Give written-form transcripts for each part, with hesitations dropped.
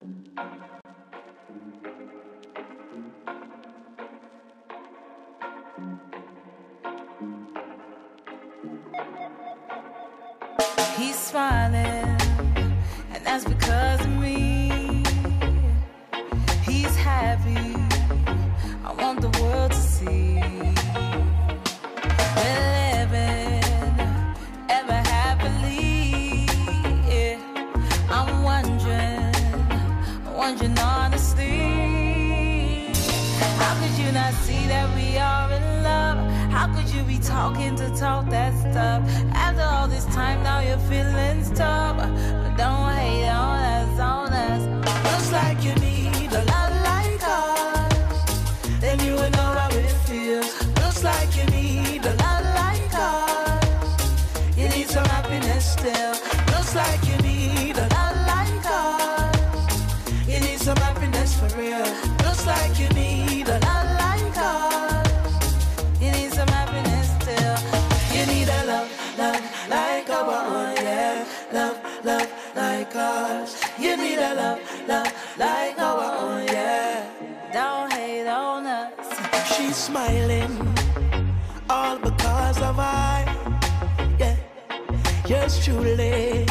He's smiling, and that's because of me. He's happy, I want the world to see. We're living ever happily, yeah. I'm wondering honestly, how could you not see that we are in love? How could you be talking to talk that stuff? After all this time, now your feelings tough. But don't hate on us, on us. Looks like you need a lot like us. Then you would know how it feels. Looks like you need a lot like us. You need some happiness still. Looks like you need a lot like us. You need some happiness for real. Looks like you need a lot like us. You need some happiness still. You need a love like our own, yeah. Love like us. You need a love like our own, yeah. Don't hate on us. She's smiling, all because of I, yeah. Yours truly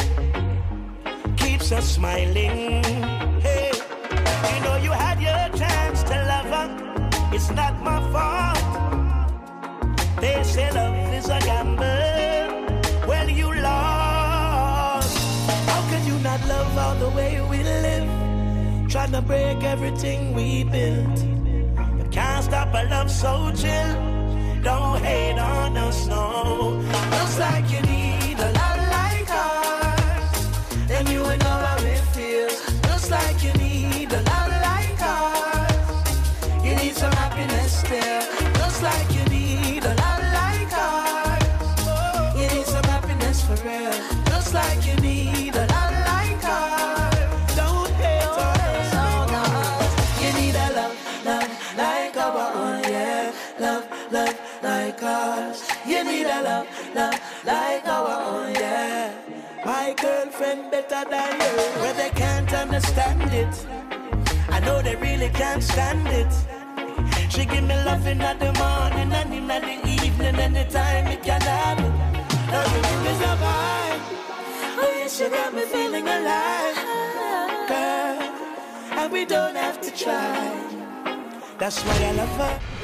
keeps us smiling. Hey, you know you had your chance to love her. It's not my fault. They say love is a gamble. Well, you lost. How could you not love all the way we live? Trying to break everything we built. You can't stop a love so chill. Don't hate on us, no. Looks like you need a lot like us. Then you would know how it feels. Looks like you need a lot like us. You need some happiness still. Looks like you need a lot like us. You need some happiness for real. Looks like you need a lot like us. Don't hate on us, no. You need a love like our own, yeah. Love like us. You need a love like our own, yeah. my girlfriend better than you. Where they can't understand it, I know they really can't stand it. She give me loving at the morning and in the evening, anytime it can happen. Now you give me a vibe. Oh yes, you got me feeling alive, girl. And we don't have to try. That's why I love her.